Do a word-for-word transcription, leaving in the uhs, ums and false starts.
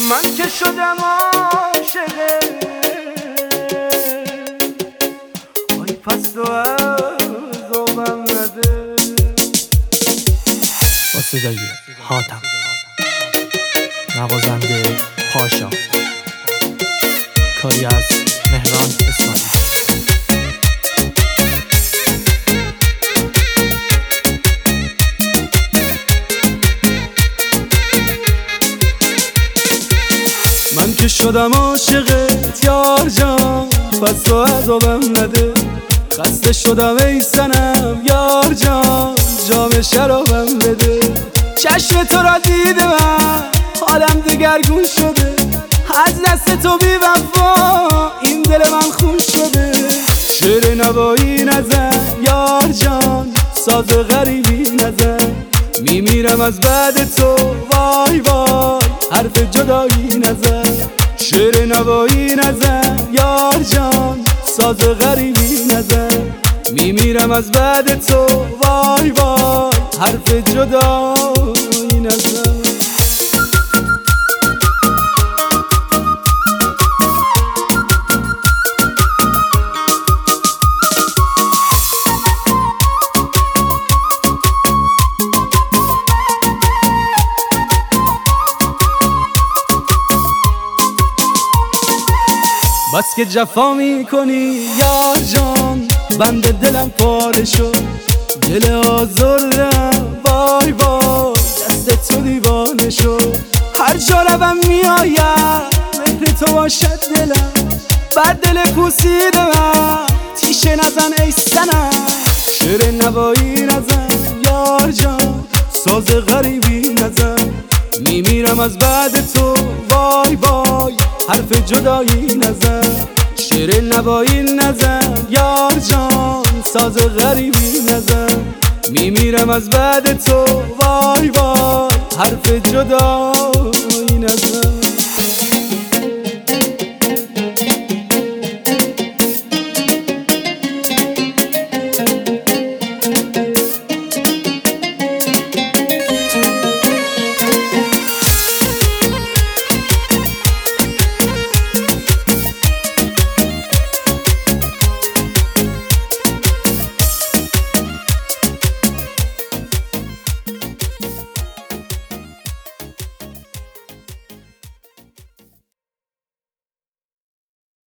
من که شدم عاشقه، آی پس تو از آبم نده. با صدای حاتم، نوازنده پاشا، کاری از مهران اسماعیل. من که شدم عاشقت یار جان، پس تو عذابم نده. خسته شدم ای صنم یار جان، جام شرابم بده. چشم تو را دیده من حالم دگرگون شده، از دست تو بی وفا این دل من خون شده. شعر نوایی نزن یار جان، ساز غریبی نزن. میمیرم از بعد تو وای وای، حرف جدایی نزن. شعر نوایی نزن یار جان، ساز غریبی نزن. میمیرم از بعد تو وای وای، حرف جدایی نزن. بس که جفا میکنی یار جان، بند دلم پاره شد. دل آزردم وای وای، دست تو دیوانه شد. هر جا روم میاید مهر تو باشد دلم، بر دل پوسیده من تیشه نزن ای صنم. شعر نوایی نزن یار جان، ساز غریبی نزن. میمیرم از بعد تو وای وای، حرف جدایی نزن. شعر نوایی نزن یار جان، ساز غریبی نزن. میمیرم از بعد تو وای وای، حرف جدایی نزن.